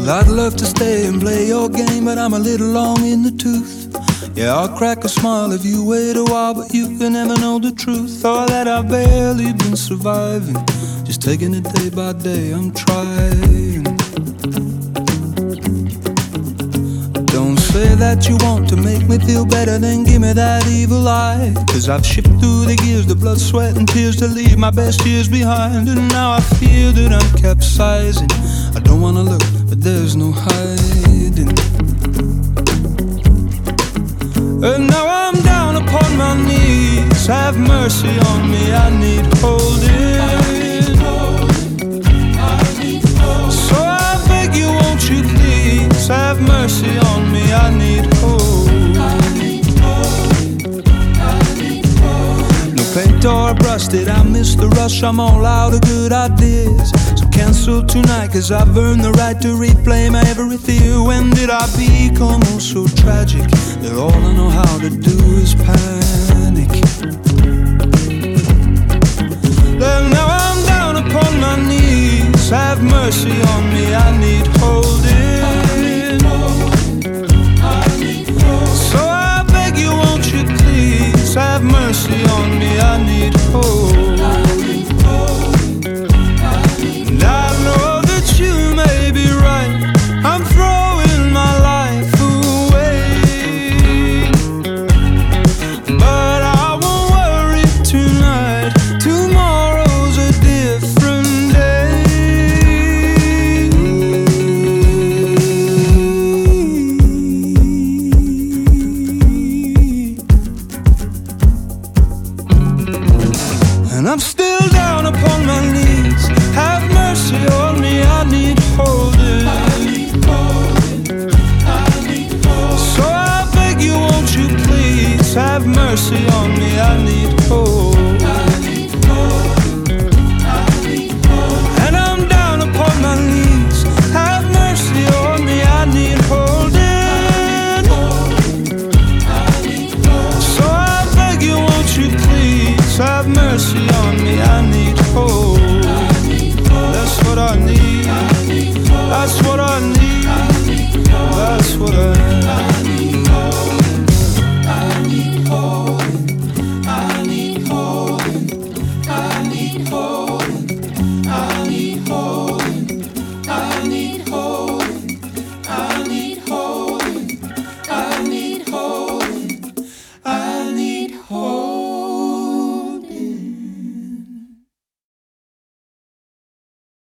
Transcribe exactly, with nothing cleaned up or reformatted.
I'd love to stay and play your game, but I'm a little long in the tooth. Yeah, I'll crack a smile if you wait a while, but you can never know the truth. All that I've barely been surviving, just taking it day by day, I'm trying. Don't say that you want to make me feel better, then give me that evil eye. Cause I've shipped through the years, the blood, sweat and tears to leave my best years behind. And now I feel that I'm capsizing. I don't wanna look, but there's no hiding. And now I'm down upon my knees. Have mercy on me, I need holding. So I beg you, won't you please have mercy on me, I need hope. No paint or brusted, I miss the rush, I'm all out of good ideas. So cancel tonight, cause I've earned the right to replay my every fear. When did I become oh so tragic that all I know how to do is panic? Then now I'm down upon my knees. Have mercy on me, I need holding. So I beg you, won't you please have mercy on me, I need hope. And I know that you may be right, I'm throwing my life away, but I won't worry tonight, tomorrow's a different day. And I'm still down upon my knees. Have mercy on me, I need holding. So I beg you, won't you please have mercy on me, I need hope. And I'm down upon my knees. Have mercy on me, I need holding. So I beg you, won't you please have mercy on me.